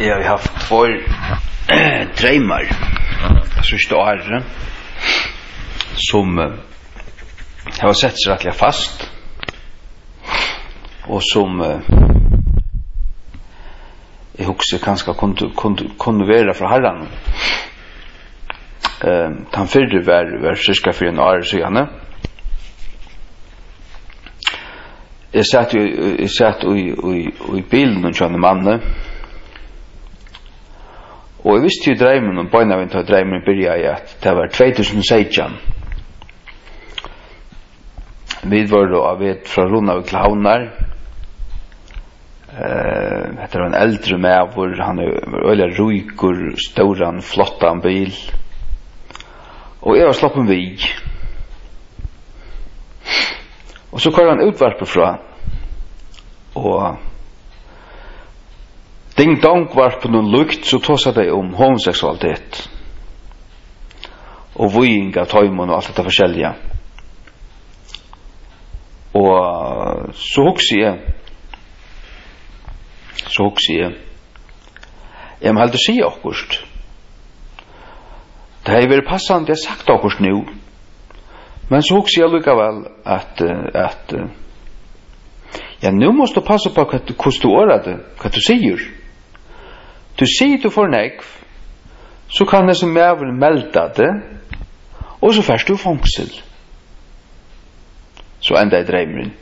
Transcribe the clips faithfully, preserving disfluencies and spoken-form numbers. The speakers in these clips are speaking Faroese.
Jag har haft två drömmar så står som har sett sig rättliga fast och som jag också kanske kunde kunde kunde vara för Herren. Eh han förde var var cirka för en år sedan. Jag satt ju jag satt i i i bilen och kände mannen. Og jeg visste jo drømmen, og bøyna vi til drømmen byrja i at det var tjugohundrasexton. Vi var da av et fra Ronavik til Havnar. Uh, det var en eldre med, han var øyla ruikur, ståran, flottan bil. Og jeg var sloppen vi. Og så kom han utvarpet fra, og Ding dong var på noen lukt, så tog seg det om homoseksualitet. Og vøying av tøymon og alt dette forskjellige. Og så hukser jeg, så hukser jeg, jeg må heller si akkurst. Det har vært passende, jeg har sagt akkurst nå. Men så hukser jeg likevel at, at ja, nå må du passe på hvordan du året det, hva du sier. Du sier du får nekv, så kan det som er melda det, og så først du fangsel. Så enda i dreimeren.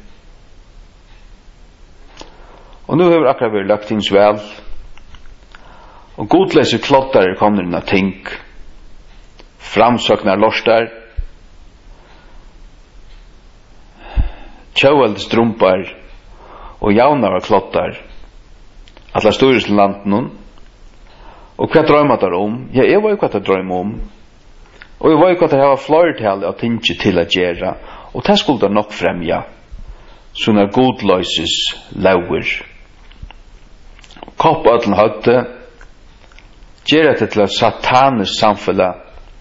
Og nå har vi akkurat vært lagt inn vel, og godløse klottere kommer inn av ting, framsøkner lortar, tjauvalde strumpar, og jaunar klottar, alla stores landen. Og hva drømmer det om? Ja, jeg var jo hva det drømmer om. Og jeg var jo hva det var flertall av ting til å gjøre. Og det skulle det nok fremja. Sånne godløses lauer. Kopp og den høyte. Gjøre det til et satanisk samfunn.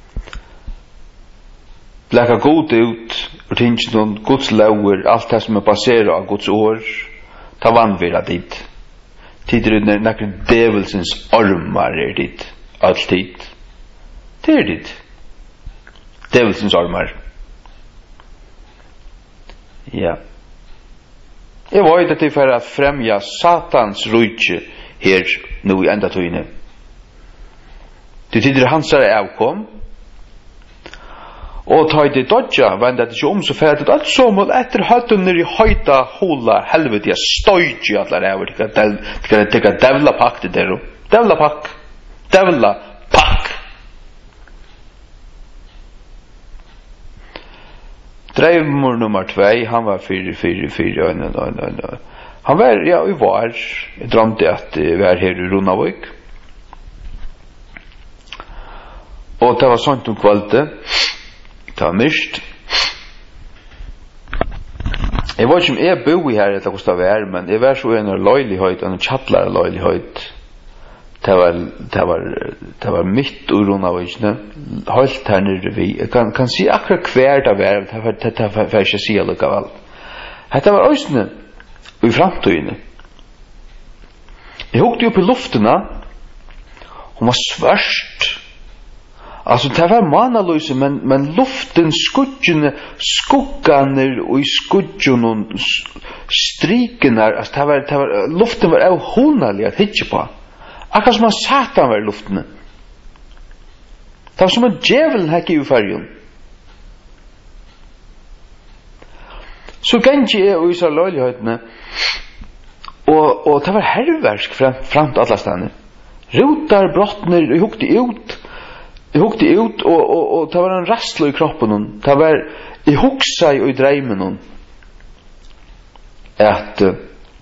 Blekke god ut. Og ting noen Guds lauer. Alt det som er baseret av Guds år. Ta vannvira dit. Tider er nekker djevelsens armar er dit. Alltid. Det er dit. Djevelsens armar. Ja. Jeg var jo dette for at fremja Satans rujtje her nå i enda tøyne. Det tider hans er avkom. Og ta i det dodja, venda det ikke om, så fyrir det alt sommål etter høttuner i høyta hola helvete, jeg støytje allar over, det kan tekka devla pakk til dere, devla pakk, devla pakk. Dreivmor nummer tvei, han var fyri, fyri, fyri, han var, ja, vi var, jeg drømte at vi var her i Ronavik, og det var sånt om kvalite, det var myrst. Jeg vet ikke om jeg bor i her etter hvordan det var, men jeg var så en løylighet, en tjallar løylighet. Det var, det var, det var mitt ur Ronavikene, holdt her nere vi. Jeg kan, kan si akkurat hver det var, det var, det var, det var ikke si allikevel. Det var øysene, og i framtøyene. Jeg hukte opp i luftene, hun var svørst. Altså, det var manaløse, men, men luften, skudjene, skugganer og i skudjene, strikene, altså, det var, det var, luften var av honalig at hitje på. Akkurat som han satan var i luftene. Det var som en djevelen hekk i ufergen. Så gengje jeg og isa løylighetene, og, og det var herversk frem, frem til alle stedene. Rotar, brottner, jeg hukte ut, Jeg hukte ut, og, og, og det var en rastlo i kroppen. Det var, jeg huksa i dreimen at uh,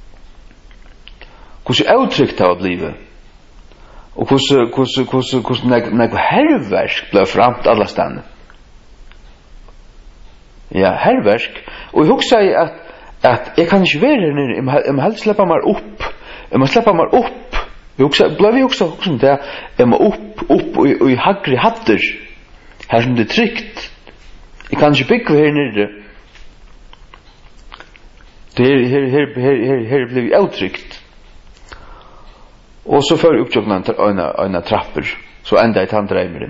hvordan uttrykt det var blivet, og hvordan, hvordan, hvordan, hvordan nek herversk ble framt alle stedene. Ja, herversk. Og jeg huksa i at, at jeg kan ikke være her nere, jeg må, jeg må helst slippe meg opp. Jeg må slippe meg opp. Vi också blev vi också också där är man upp upp och i hagri hatter här som det tryckt. Jag kan inte bygga här nere. Det här här här här här blev vi uttryckt. Och så för uppjogna en en trappor så ända i han drömmer.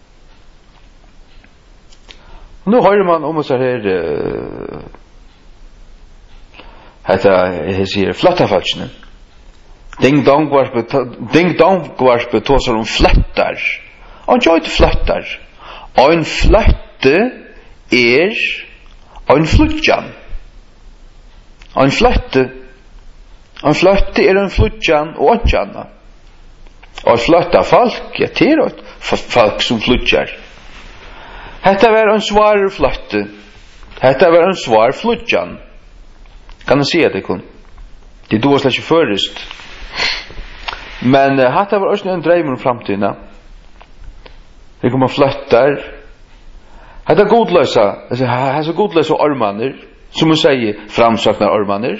Och nu hör man om så här hetta hesir flattafalchne. Ding dong var ding dong var på tosar om flattar. Och jag flattar. Ein flatte er ein flutjan. Ein flatte Ein flatte er ein flutjan og antjanna. Og flatta folk, ja, det er folk som flutjar. Hetta var ein svar flatte. Hetta var ein svar flutjan. Kan du se det kun? Det er då slags ikke først. Men uh, hetta var også en drøm om framtiden. Det kommer flattar. Hetta godløsa, altså hetta godløsa ormaner, som man sier framsakna ormaner.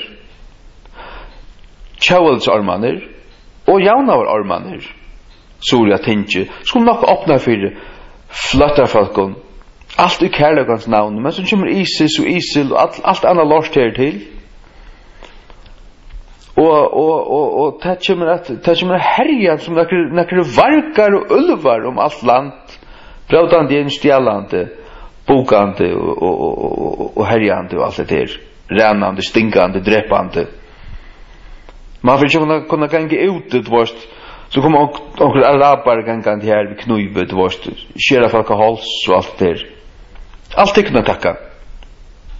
Tjavels ormaner og jaunavar ormaner Surya tinge skulle nok åpna for flattarfolkon alt i kærleikans navn men så kommer ISIS og ISIL og alt, alt annet lort her til og, og, og, og det kommer at det kommer herja som nekker varkar og ulvar om alt land brødande en stjælande bokande og, og, og, og, og herjande og alt det der rennande, stinkande, drepande. Man får inte kunna gänga ut det vart så kommer onkel araber gänga här vid knöjbet vart skera folk hals och allt där. Allt det kunna tacka.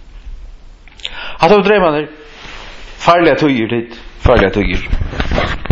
Hade du drömmar farliga tugger dit, farliga tugger.